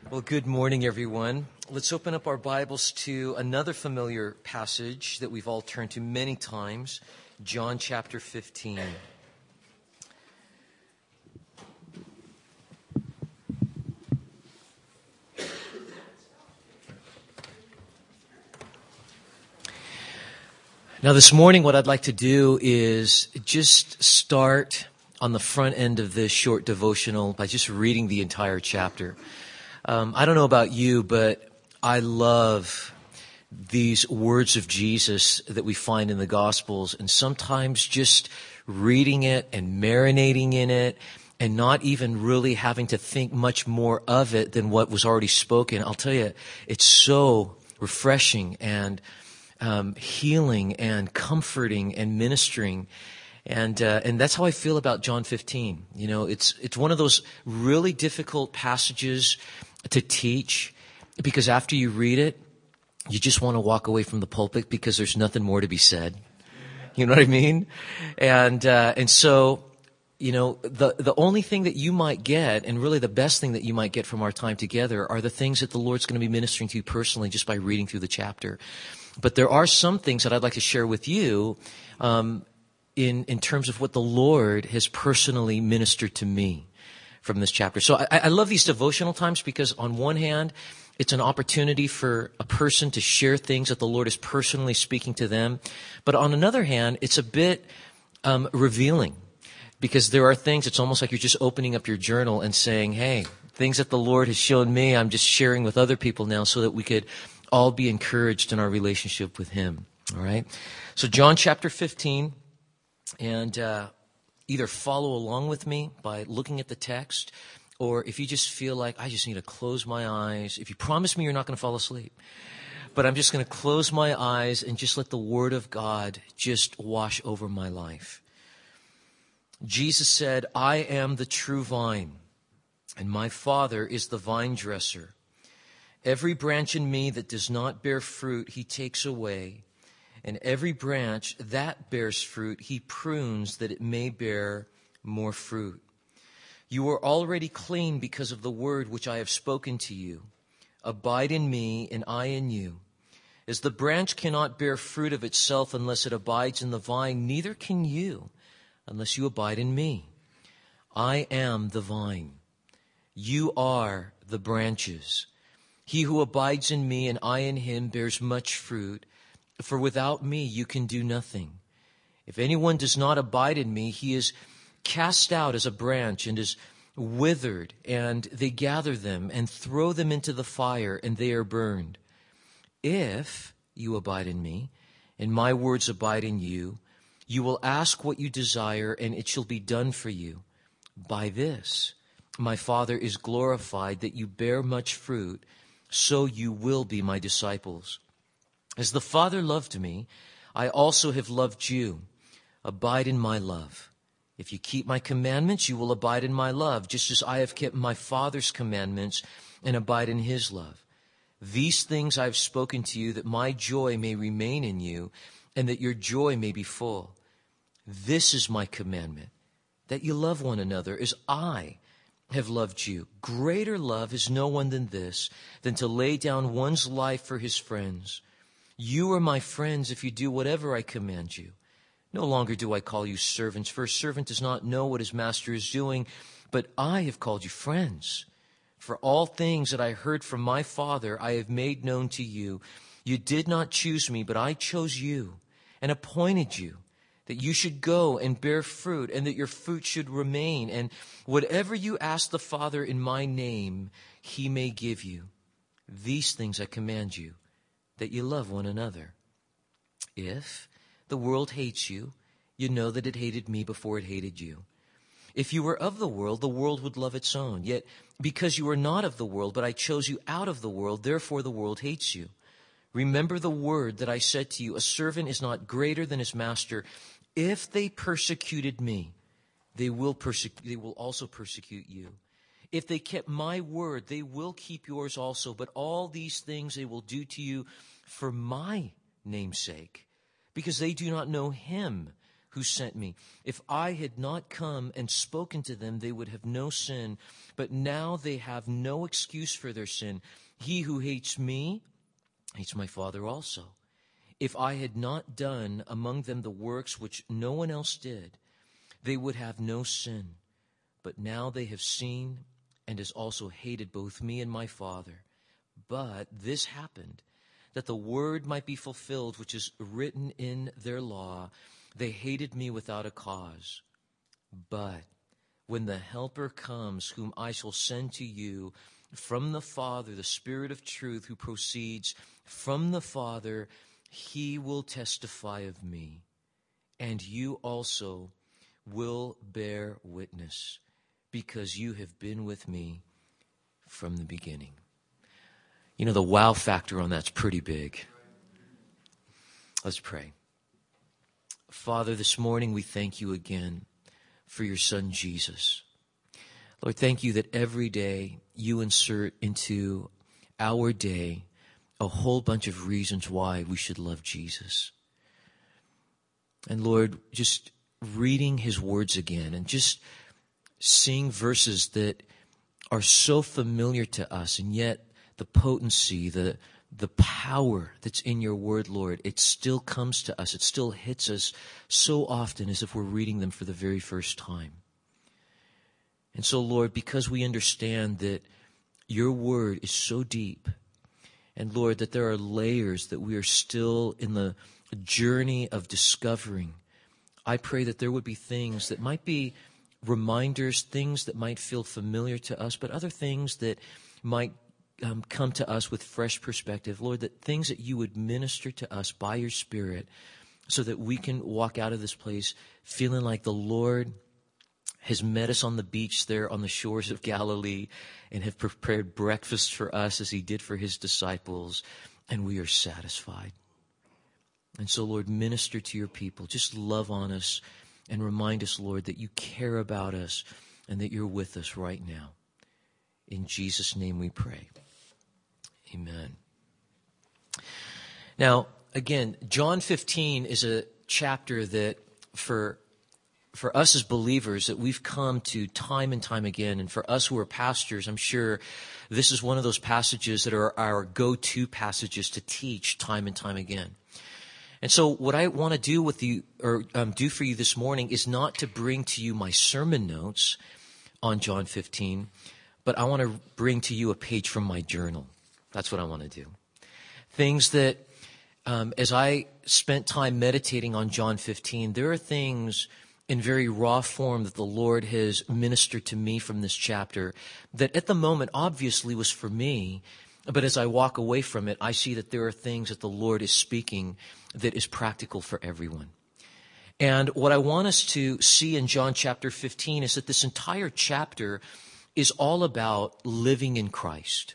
Well, good morning, everyone. Let's open up our Bibles to another familiar passage that we've all turned to many times, John chapter 15. Now, this morning, what I'd like to do is just start on the front end of this short devotional by just reading the entire chapter. I don't know about you, but I love these words of Jesus that we find in the Gospels, and sometimes just reading it and marinating in it and not even really having to think much more of it than what was already spoken. I'll tell you, it's so refreshing and healing and comforting and ministering. And that's how I feel about John 15. You know, it's one of those really difficult passages to teach, because after you read it, you just want to walk away from the pulpit because there's nothing more to be said. You know what I mean? And so, you know, the only thing that you might get, and really the best thing that you might get from our time together, are the things that the Lord's going to be ministering to you personally just by reading through the chapter. But there are some things that I'd like to share with you in terms of what the Lord has personally ministered to me from this chapter. So I love these devotional times because on one hand, it's an opportunity for a person to share things that the Lord is personally speaking to them. But on another hand, it's a bit revealing, because there are things, it's almost like you're just opening up your journal and saying, hey, things that the Lord has shown me, I'm just sharing with other people now so that we could all be encouraged in our relationship with Him. All right? So John chapter 15, and either follow along with me by looking at the text, or if you just feel like I just need to close my eyes, if you promise me you're not going to fall asleep, but I'm just going to close my eyes and just let the Word of God just wash over my life. Jesus said, I am the true vine, and my Father is the vine dresser. Every branch in me that does not bear fruit, He takes away. And every branch that bears fruit, He prunes that it may bear more fruit. You are already clean because of the word which I have spoken to you. Abide in me, and I in you. As the branch cannot bear fruit of itself unless it abides in the vine, neither can you unless you abide in me. I am the vine. You are the branches. He who abides in me and I in him bears much fruit, for without me you can do nothing. If anyone does not abide in me, he is cast out as a branch and is withered, and they gather them and throw them into the fire, and they are burned. If you abide in me, and my words abide in you, you will ask what you desire, and it shall be done for you. By this my Father is glorified, that you bear much fruit, so you will be my disciples. As the Father loved me, I also have loved you. Abide in my love. If you keep my commandments, you will abide in my love, just as I have kept my Father's commandments and abide in His love. These things I have spoken to you, that my joy may remain in you, and that your joy may be full. This is my commandment, that you love one another as I have loved you. Greater love is no one than this, than to lay down one's life for his friends. You are my friends if you do whatever I command you. No longer do I call you servants, for a servant does not know what his master is doing, but I have called you friends. For all things that I heard from my Father I have made known to you. You did not choose me, but I chose you and appointed you, that you should go and bear fruit, and that your fruit should remain. And whatever you ask the Father in my name, He may give you. These things I command you, that you love one another. If the world hates you, you know that it hated me before it hated you. If you were of the world would love its own. Yet because you are not of the world, but I chose you out of the world, therefore the world hates you. Remember the word that I said to you, a servant is not greater than his master. If they persecuted me, they will also persecute you. If they kept my word, they will keep yours also. But all these things they will do to you for my name's sake, because they do not know Him who sent me. If I had not come and spoken to them, they would have no sin. But now they have no excuse for their sin. He who hates me hates my Father also. If I had not done among them the works which no one else did, they would have no sin. But now they have seen and has also hated both me and my Father. But this happened, that the word might be fulfilled, which is written in their law. They hated me without a cause. But when the Helper comes, whom I shall send to you from the Father, the Spirit of truth, who proceeds from the Father, he will testify of me. And you also will bear witness, because you have been with me from the beginning. You know, the wow factor on that's pretty big. Let's pray. Father, this morning we thank you again for your Son, Jesus. Lord, thank you that every day you insert into our day a whole bunch of reasons why we should love Jesus. And Lord, just reading his words again and just seeing verses that are so familiar to us, and yet the potency, the power that's in your word, Lord, it still comes to us. It still hits us so often as if we're reading them for the very first time. And so, Lord, because we understand that your word is so deep, and Lord, that there are layers that we are still in the journey of discovering, I pray that there would be things that might be reminders, things that might feel familiar to us, but other things that might come to us with fresh perspective. Lord, that things that you would minister to us by your Spirit so that we can walk out of this place feeling like the Lord has met us on the beach there on the shores of Galilee and have prepared breakfast for us as he did for his disciples, and we are satisfied. And so, Lord, minister to your people. Just love on us and remind us, Lord, that you care about us and that you're with us right now. In Jesus' name we pray. Amen. Now, again, John 15 is a chapter that for us as believers that we've come to time and time again. And for us who are pastors, I'm sure this is one of those passages that are our go-to passages to teach time and time again. And so what I want to do with you, or do for you this morning, is not to bring to you my sermon notes on John 15, but I want to bring to you a page from my journal. That's what I want to do. Things that, as I spent time meditating on John 15, there are things in very raw form that the Lord has ministered to me from this chapter that at the moment obviously was for me, but as I walk away from it, I see that there are things that the Lord is speaking that is practical for everyone. And what I want us to see in John chapter 15 is that this entire chapter is all about living in Christ.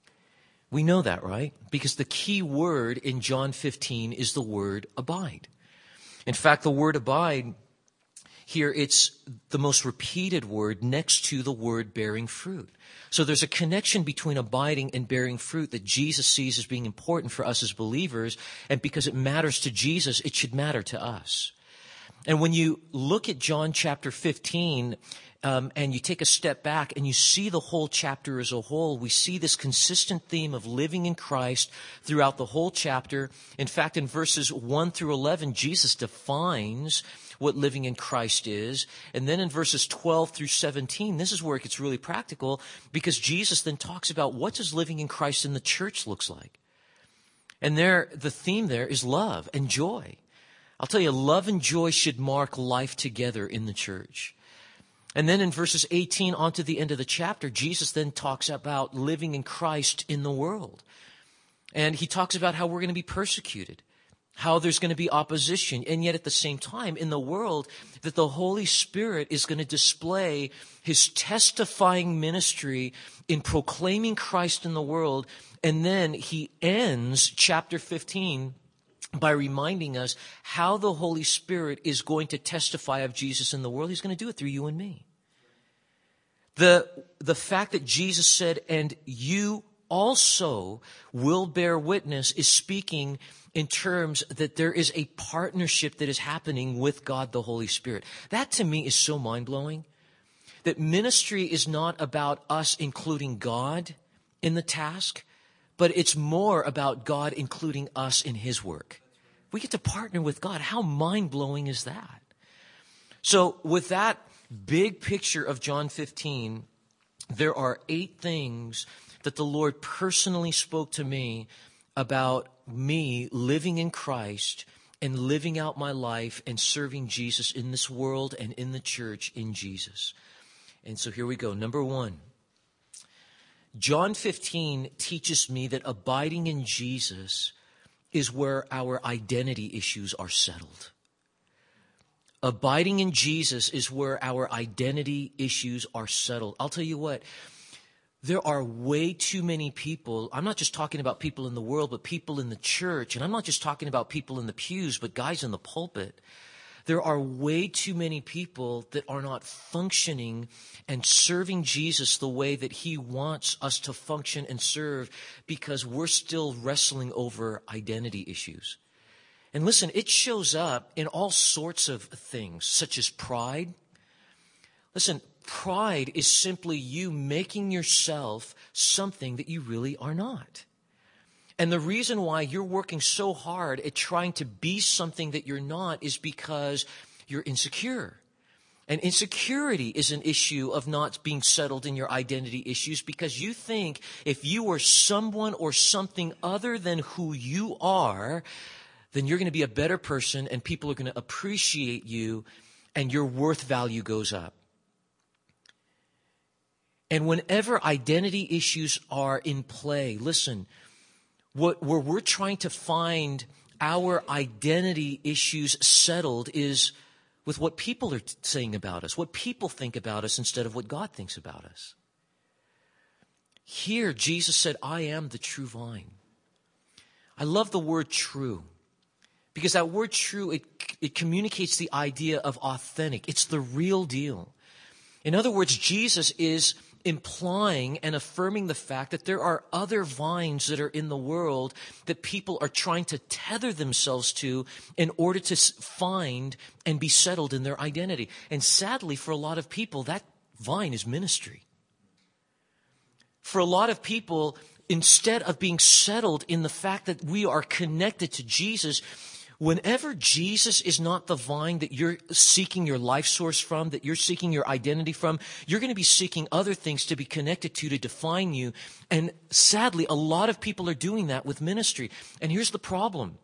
We know that, right? Because the key word in John 15 is the word abide. In fact, the word abide here, it's the most repeated word next to the word bearing fruit. So there's a connection between abiding and bearing fruit that Jesus sees as being important for us as believers. And because it matters to Jesus, it should matter to us. And when you look at John chapter 15, and you take a step back and you see the whole chapter as a whole, we see this consistent theme of living in Christ throughout the whole chapter. In fact, in verses 1 through 11, Jesus defines what living in Christ is. And then in verses 12 through 17, this is where it gets really practical, because Jesus then talks about what does living in Christ in the church looks like. And there, the theme there is love and joy. I'll tell you, love and joy should mark life together in the church. And then in verses 18 on to the end of the chapter, Jesus then talks about living in Christ in the world. And he talks about how we're going to be persecuted, how there's going to be opposition, and yet at the same time in the world that the Holy Spirit is going to display his testifying ministry in proclaiming Christ in the world. And then he ends chapter 15 by reminding us how the Holy Spirit is going to testify of Jesus in the world. He's going to do it through you and me. The fact that Jesus said, and you also will bear witness is speaking in terms that there is a partnership that is happening with God the Holy Spirit. That to me is so mind-blowing. That ministry is not about us including God in the task, but it's more about God including us in His work. We get to partner with God. How mind-blowing is that? So with that big picture of John 15, there are 8 things that the Lord personally spoke to me about me living in Christ and living out my life and serving Jesus in this world and in the church in Jesus. And so here we go. Number 1, John 15 teaches me that abiding in Jesus is where our identity issues are settled. Abiding in Jesus is where our identity issues are settled. I'll tell you what, there are way too many people. I'm not just talking about people in the world, but people in the church. And I'm not just talking about people in the pews, but guys in the pulpit. There are way too many people that are not functioning and serving Jesus the way that He wants us to function and serve because we're still wrestling over identity issues. And listen, it shows up in all sorts of things, such as pride. Listen, pride is simply you making yourself something that you really are not. And the reason why you're working so hard at trying to be something that you're not is because you're insecure. And insecurity is an issue of not being settled in your identity issues because you think if you were someone or something other than who you are, then you're going to be a better person and people are going to appreciate you and your worth value goes up. And whenever identity issues are in play, listen, where we're trying to find our identity issues settled is with what people are saying about us, what people think about us instead of what God thinks about us. Here, Jesus said, I am the true vine. I love the word true because that word true, it communicates the idea of authentic. It's the real deal. In other words, Jesus is implying and affirming the fact that there are other vines that are in the world that people are trying to tether themselves to in order to find and be settled in their identity. And sadly, for a lot of people, that vine is ministry. For a lot of people, instead of being settled in the fact that we are connected to Jesus, whenever Jesus is not the vine that you're seeking your life source from, that you're seeking your identity from, you're going to be seeking other things to be connected to define you. And sadly, a lot of people are doing that with ministry. And here's the problem.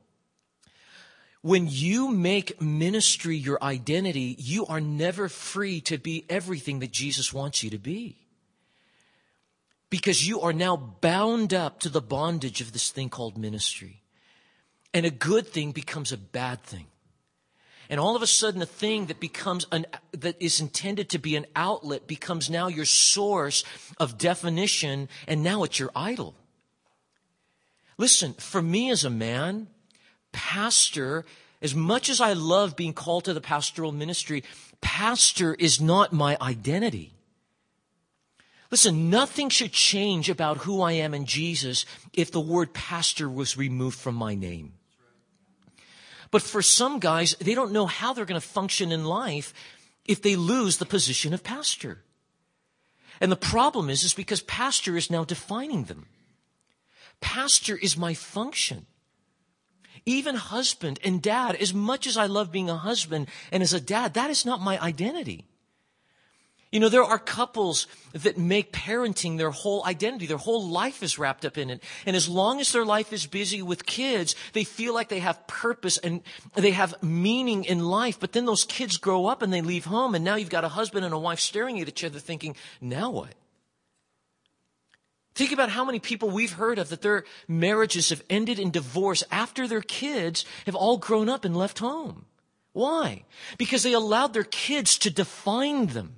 When you make ministry your identity, you are never free to be everything that Jesus wants you to be. Because you are now bound up to the bondage of this thing called ministry. And a good thing becomes a bad thing. And all of a sudden, a thing that that is intended to be an outlet becomes now your source of definition, and now it's your idol. Listen, for me as a man, pastor, as much as I love being called to the pastoral ministry, pastor is not my identity. Listen, nothing should change about who I am in Jesus if the word pastor was removed from my name. But for some guys, they don't know how they're going to function in life if they lose the position of pastor. And the problem is because pastor is now defining them. Pastor is my function. Even husband and dad, as much as I love being a husband and as a dad, that is not my identity. You know, there are couples that make parenting their whole identity. Their whole life is wrapped up in it. And as long as their life is busy with kids, they feel like they have purpose and they have meaning in life. But then those kids grow up and they leave home. And now you've got a husband and a wife staring at each other thinking, now what? Think about how many people we've heard of that their marriages have ended in divorce after their kids have all grown up and left home. Why? Because they allowed their kids to define them.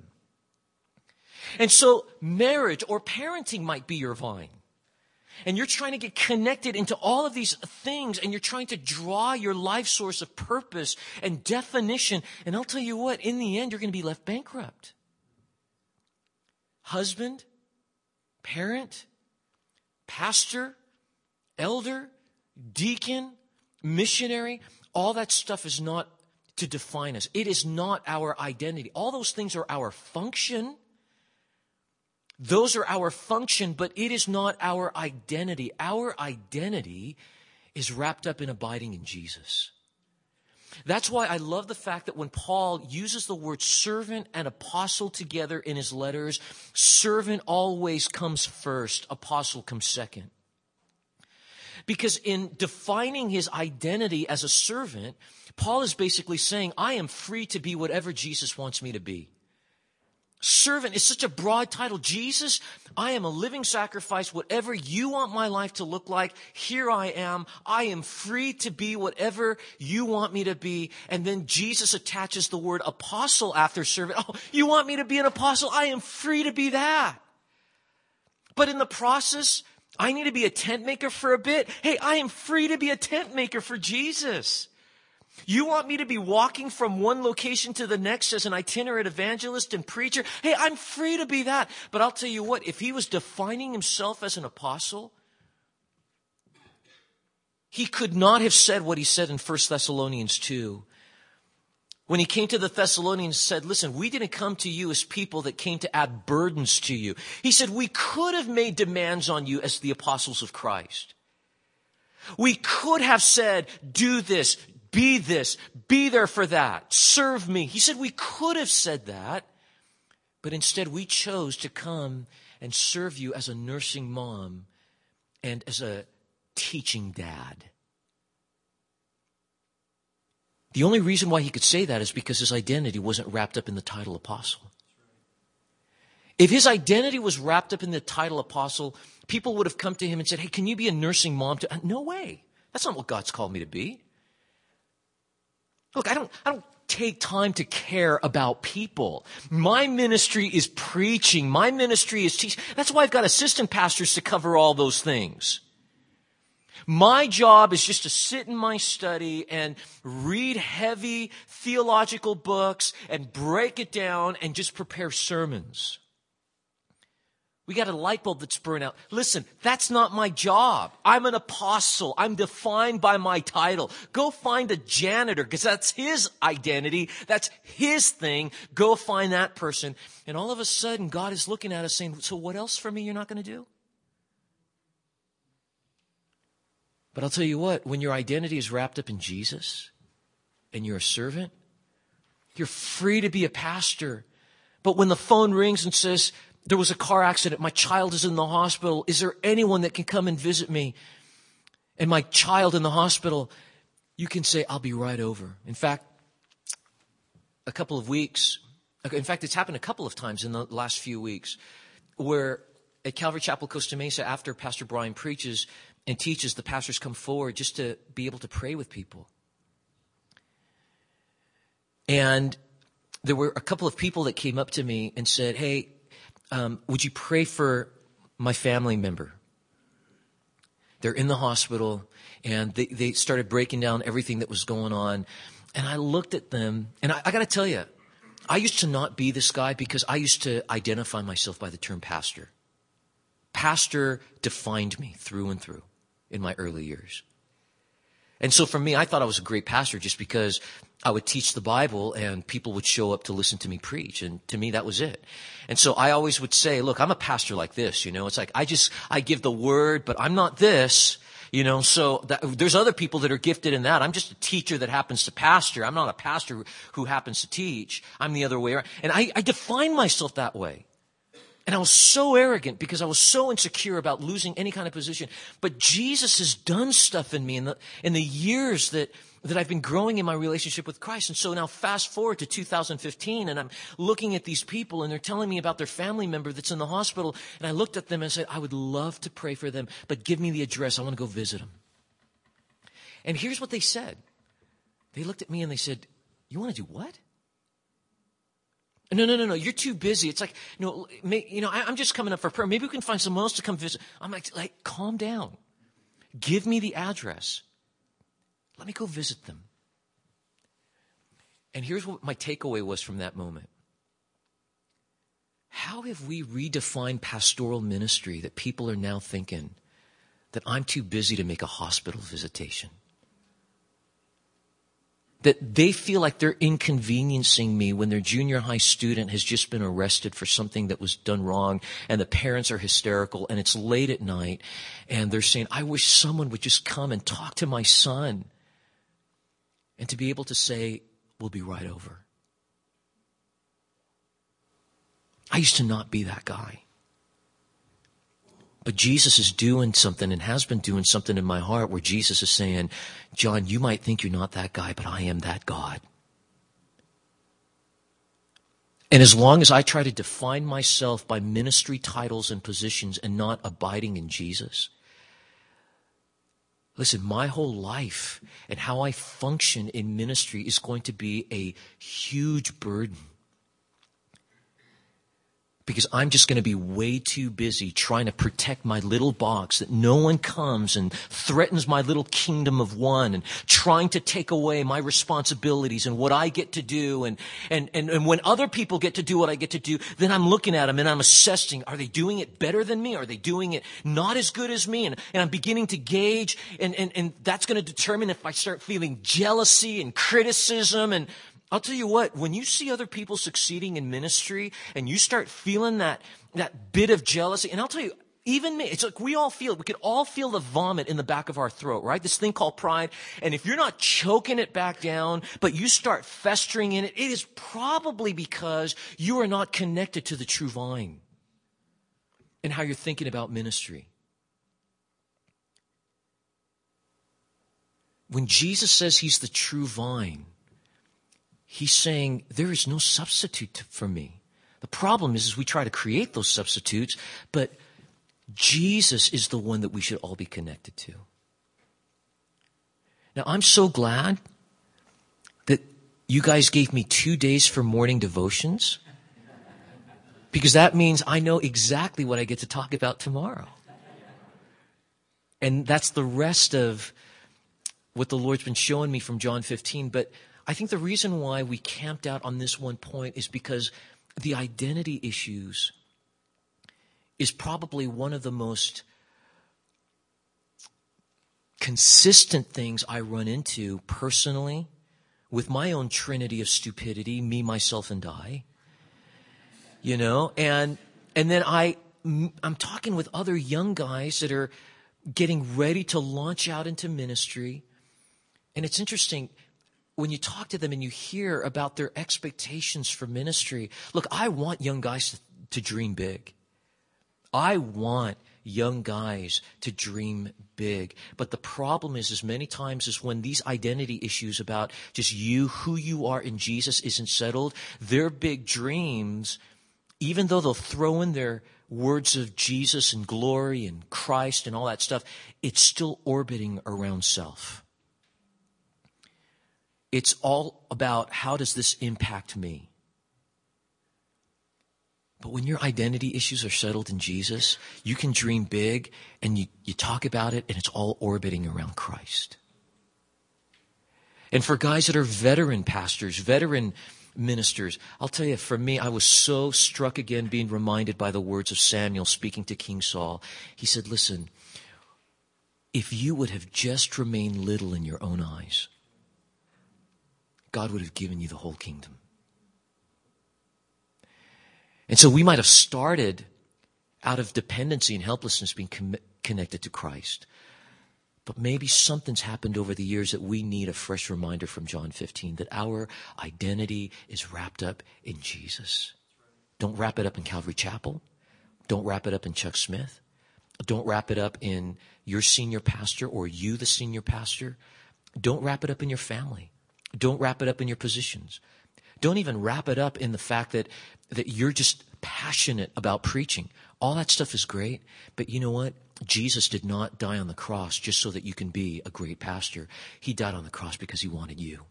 And so marriage or parenting might be your vine. And you're trying to get connected into all of these things and you're trying to draw your life source of purpose and definition. And I'll tell you what, in the end, you're going to be left bankrupt. Husband, parent, pastor, elder, deacon, missionary, all that stuff is not to define us. It is not our identity. All those things are our function. Those are our function, but it is not our identity. Our identity is wrapped up in abiding in Jesus. That's why I love the fact that when Paul uses the word servant and apostle together in his letters, servant always comes first, apostle comes second. Because in defining his identity as a servant, Paul is basically saying, I am free to be whatever Jesus wants me to be. Servant is such a broad title. Jesus, I am a living sacrifice. Whatever you want my life to look like, here I am. I am free to be whatever you want me to be. And then Jesus attaches the word apostle after servant. Oh, you want me to be an apostle? I am free to be that. But in the process, I need to be a tent maker for a bit. Hey, I am free to be a tent maker for Jesus. You want me to be walking from one location to the next as an itinerant evangelist and preacher? Hey, I'm free to be that. But I'll tell you what, if he was defining himself as an apostle, he could not have said what he said in 1 Thessalonians 2. When he came to the Thessalonians and said, listen, we didn't come to you as people that came to add burdens to you. He said, we could have made demands on you as the apostles of Christ. We could have said, do this, be there for that, serve me. He said we could have said that, but instead we chose to come and serve you as a nursing mom and as a teaching dad. The only reason why he could say that is because his identity wasn't wrapped up in the title apostle. If his identity was wrapped up in the title apostle, people would have come to him and said, hey, can you be a nursing mom? No way. That's not what God's called me to be. Look, I don't take time to care about people. My ministry is preaching. My ministry is teaching. That's why I've got assistant pastors to cover all those things. My job is just to sit in my study and read heavy theological books and break it down and just prepare sermons. We got a light bulb that's burnt out. Listen, that's not my job. I'm an apostle. I'm defined by my title. Go find a janitor because that's his identity. That's his thing. Go find that person. And all of a sudden, God is looking at us saying, so what else for me you're not going to do? But I'll tell you what, when your identity is wrapped up in Jesus and you're a servant, you're free to be a pastor. But when the phone rings and says, there was a car accident, my child is in the hospital, is there anyone that can come and visit me? And my child in the hospital, you can say, I'll be right over. In fact, it's happened a couple of times in the last few weeks where at Calvary Chapel, Costa Mesa, after Pastor Brian preaches and teaches, the pastors come forward just to be able to pray with people. And there were a couple of people that came up to me and said, hey, would you pray for my family member? They're in the hospital, and they started breaking down everything that was going on. And I looked at them, and I got to tell you, I used to not be this guy because I used to identify myself by the term pastor. Pastor defined me through and through in my early years. And so for me, I thought I was a great pastor just because I would teach the Bible and people would show up to listen to me preach. And to me, that was it. And so I always would say, look, I'm a pastor like this, it's like I give the word, but I'm not this, so there's other people that are gifted in that. I'm just a teacher that happens to pastor. I'm not a pastor who happens to teach. I'm the other way around. And I define myself that way. And I was so arrogant because I was so insecure about losing any kind of position. But Jesus has done stuff in me in the years that I've been growing in my relationship with Christ. And so now fast forward to 2015, and I'm looking at these people, and they're telling me about their family member that's in the hospital. And I looked at them and said, I would love to pray for them, but give me the address. I want to go visit them. And here's what they said. They looked at me and they said, you want to do what? No, you're too busy. It's like, I'm just coming up for prayer. Maybe we can find someone else to come visit. I'm like, calm down. Give me the address. Let me go visit them. And here's what my takeaway was from that moment. How have we redefined pastoral ministry that people are now thinking that I'm too busy to make a hospital visitation. That they feel like they're inconveniencing me when their junior high student has just been arrested for something that was done wrong, and the parents are hysterical, and it's late at night, and they're saying, I wish someone would just come and talk to my son. And to be able to say, we'll be right over. I used to not be that guy. But Jesus is doing something and has been doing something in my heart where Jesus is saying, John, you might think you're not that guy, but I am that God. And as long as I try to define myself by ministry titles and positions and not abiding in Jesus, listen, my whole life and how I function in ministry is going to be a huge burden. Because I'm just going to be way too busy trying to protect my little box, that no one comes and threatens my little kingdom of one, and trying to take away my responsibilities and what I get to do. And when other people get to do what I get to do, then I'm looking at them and I'm assessing, are they doing it better than me? Are they doing it not as good as me? And I'm beginning to gauge, and that's going to determine if I start feeling jealousy and criticism. And I'll tell you what, when you see other people succeeding in ministry and you start feeling that bit of jealousy, and I'll tell you, even me, it's like we could all feel the vomit in the back of our throat, right? This thing called pride. And if you're not choking it back down, but you start festering in it, it is probably because you are not connected to the true vine and how you're thinking about ministry. When Jesus says he's the true vine, he's saying, there is no substitute for me. The problem is we try to create those substitutes, but Jesus is the one that we should all be connected to. Now, I'm so glad that you guys gave me 2 days for morning devotions, because that means I know exactly what I get to talk about tomorrow. And that's the rest of what the Lord's been showing me from John 15, but I think the reason why we camped out on this one point is because the identity issues is probably one of the most consistent things I run into personally with my own trinity of stupidity, me, myself, and I. You know, and then I'm talking with other young guys that are getting ready to launch out into ministry. And it's interesting, when you talk to them and you hear about their expectations for ministry, look, I want young guys to dream big. I want young guys to dream big. But the problem is many times is when these identity issues about just you, who you are in Jesus isn't settled, their big dreams, even though they'll throw in their words of Jesus and glory and Christ and all that stuff, it's still orbiting around self. It's all about, how does this impact me? But when your identity issues are settled in Jesus, you can dream big, and you talk about it, and it's all orbiting around Christ. And for guys that are veteran pastors, veteran ministers, I'll tell you, for me, I was so struck again being reminded by the words of Samuel speaking to King Saul. He said, listen, if you would have just remained little in your own eyes, God would have given you the whole kingdom. And so we might have started out of dependency and helplessness being connected to Christ. But maybe something's happened over the years that we need a fresh reminder from John 15, that our identity is wrapped up in Jesus. Don't wrap it up in Calvary Chapel. Don't wrap it up in Chuck Smith. Don't wrap it up in your senior pastor or you, the senior pastor. Don't wrap it up in your family. Don't wrap it up in your positions. Don't even wrap it up in the fact that you're just passionate about preaching. All that stuff is great, but you know what? Jesus did not die on the cross just so that you can be a great pastor. He died on the cross because he wanted you.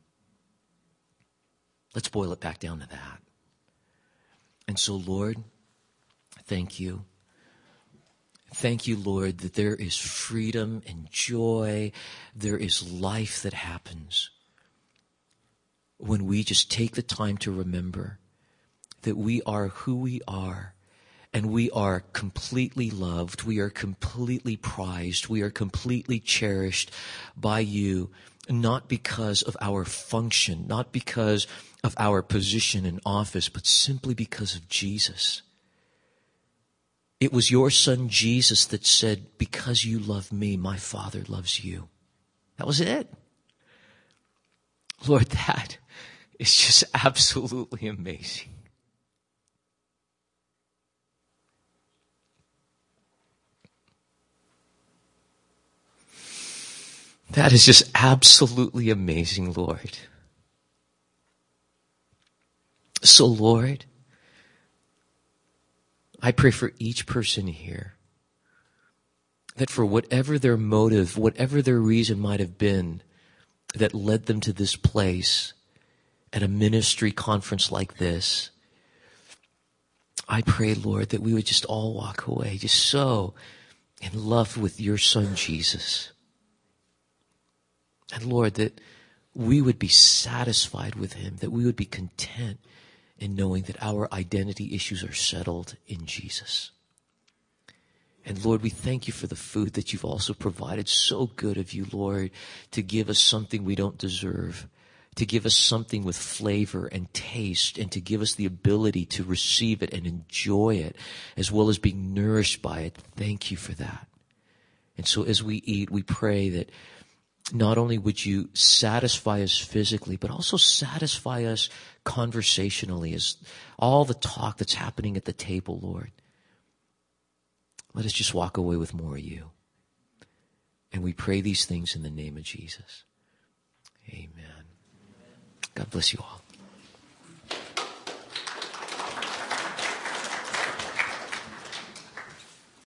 Let's boil it back down to that. And so, Lord, thank you. Thank you, Lord, that there is freedom and joy. There is life that happens when we just take the time to remember that we are who we are And we are completely loved. We are completely prized. We are completely cherished by you, not because of our function, not because of our position in office, but simply because of Jesus. It was your son Jesus that said, because you love me, my Father loves you. That was it. Lord, that is just absolutely amazing. That is just absolutely amazing, Lord. So, Lord, I pray for each person here that for whatever their motive, whatever their reason might have been that led them to this place at a ministry conference like this, I pray, Lord, that we would just all walk away just so in love with your son, Jesus. And Lord, that we would be satisfied with him, that we would be content in knowing that our identity issues are settled in Jesus. And Lord, we thank you for the food that you've also provided. So good of you, Lord, to give us something we don't deserve, to give us something with flavor and taste, and to give us the ability to receive it and enjoy it, as well as being nourished by it. Thank you for that. And so as we eat, we pray that not only would you satisfy us physically, but also satisfy us conversationally, as all the talk that's happening at the table, Lord. Let us just walk away with more of you. And we pray these things in the name of Jesus. Amen. God bless you all.